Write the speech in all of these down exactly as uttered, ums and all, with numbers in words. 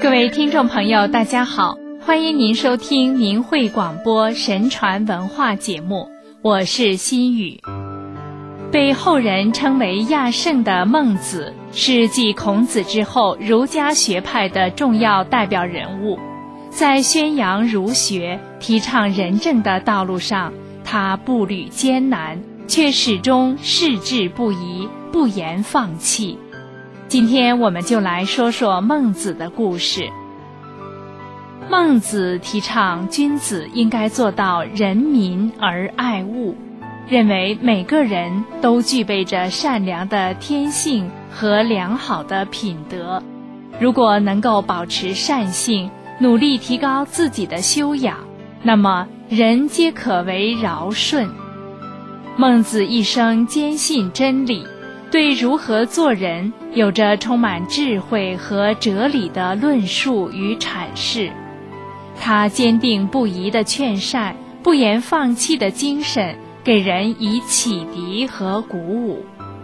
各位听众朋友，大家好，欢迎您收听明慧广播神传文化节目，我是心雨。被后人称为亚圣的孟子，是继孔子之后儒家学派的重要代表人物。在宣扬儒学、提倡仁政的道路上，他步履艰难，却始终矢志不移，不言放弃。今天我们就来说说孟子的故事。孟子提倡君子应该做到仁民而爱物，认为每个人都具备着善良的天性和良好的品德，如果能够保持善性，努力提高自己的修养，那么人皆可为尧舜。孟子一生坚信真理，对如何做人有着充满智慧和哲理的论述与阐释。他坚定不移的劝善，不言放弃的精神，给人以启迪和鼓舞。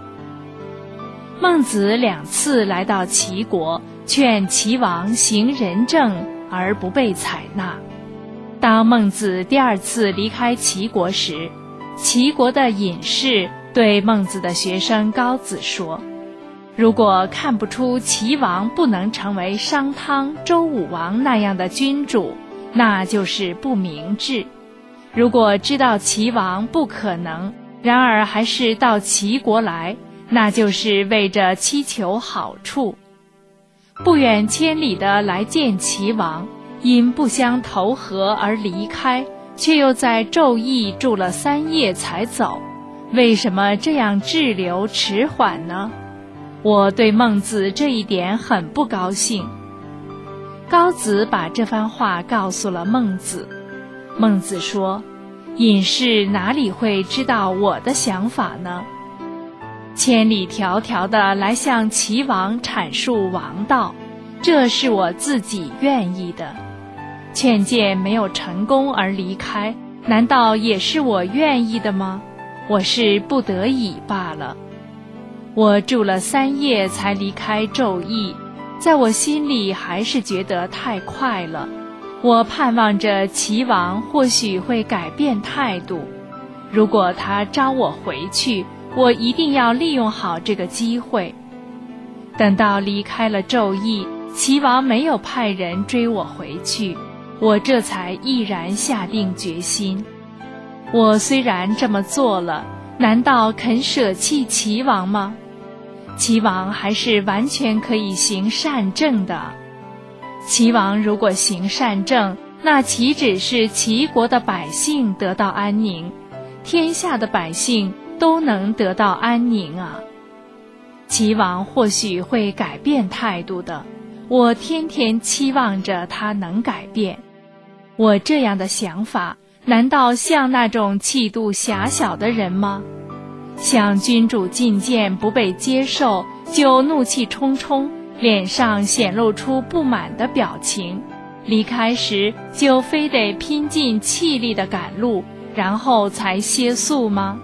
孟子两次来到齐国，劝齐王行仁政，而不被采纳。当孟子第二次离开齐国时，齐国的隐士对孟子的学生高子说，如果看不出齐王不能成为商汤、周武王那样的君主，那就是不明智。如果知道齐王不可能，然而还是到齐国来，那就是为着祈求好处。不远千里地来见齐王，因不相投合而离开，却又在纣邑住了三夜才走，为什么这样滞留迟缓呢？我对孟子这一点很不高兴。高子把这番话告诉了孟子。孟子说，隐士哪里会知道我的想法呢？千里迢迢地来向齐王阐述王道，这是我自己愿意的。劝谏没有成功而离开，难道也是我愿意的吗？我是不得已罢了。我住了三夜才离开纣邑，在我心里还是觉得太快了。我盼望着齐王或许会改变态度，如果他召我回去，我一定要利用好这个机会。等到离开了纣邑，齐王没有派人追我回去，我这才毅然下定决心。我虽然这么做了，难道肯舍弃齐王吗？齐王还是完全可以行善政的。齐王如果行善政，那岂止是齐国的百姓得到安宁，天下的百姓都能得到安宁啊！齐王或许会改变态度的，我天天期望着他能改变。我这样的想法，难道像那种气度狭小的人吗？向君主进谏不被接受，就怒气冲冲，脸上显露出不满的表情，离开时就非得拼尽气力的赶路，然后才歇宿吗？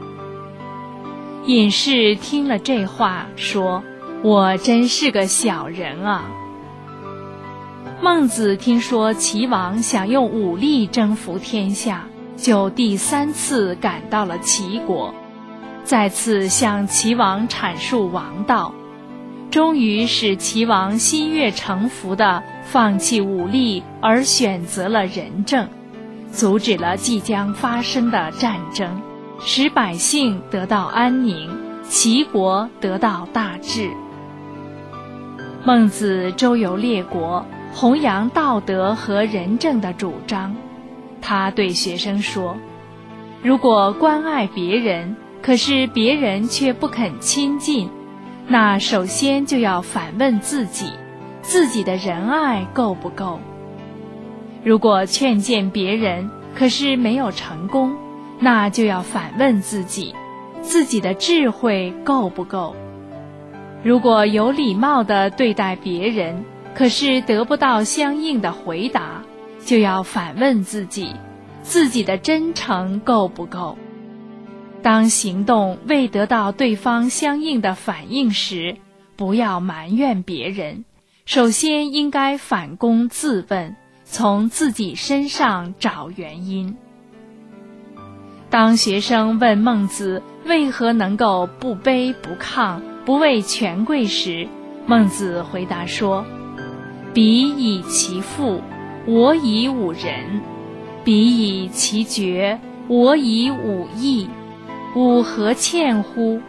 隐士听了这话，说，我真是个小人啊。孟子听说齐王想用武力征服天下，就第三次赶到了齐国，再次向齐王阐述王道，终于使齐王心悦诚服地放弃武力，而选择了仁政，阻止了即将发生的战争，使百姓得到安宁，齐国得到大治。孟子周游列国，弘扬道德和仁政的主张。他对学生说，如果关爱别人，可是别人却不肯亲近，那首先就要反问自己，自己的仁爱够不够？如果劝谏别人，可是没有成功，那就要反问自己，自己的智慧够不够？如果有礼貌地对待别人，可是得不到相应的回答，就要反问自己，自己的真诚够不够？当行动未得到对方相应的反应时，不要埋怨别人， 首先应该反躬自问，从自己身上找原因。当学生问孟子为何能够不卑不亢，不畏权贵时，孟子回答说：彼以其父，我以吾人；彼以其爵，我以吾义。吾何欠乎？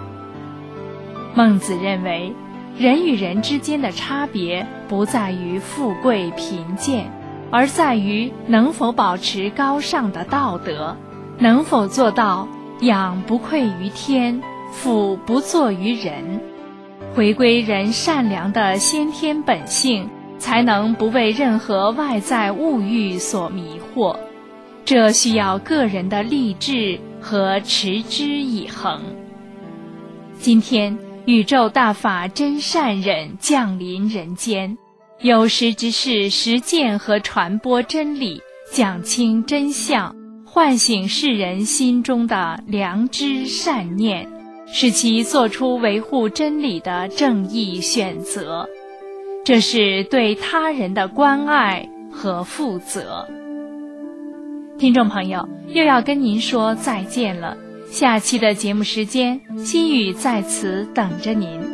孟子认为，人与人之间的差别不在于富贵贫贱，而在于能否保持高尚的道德，能否做到养不愧于天，俯不作于人，回归人善良的先天本性，才能不为任何外在物欲所迷惑。这需要个人的励志和持之以恒。今天宇宙大法真善忍降临人间，有识之士实践和传播真理，讲清真相，唤醒世人心中的良知善念，使其做出维护真理的正义选择。这是对他人的关爱和负责。听众朋友，又要跟您说再见了。下期的节目时间，心语在此等着您。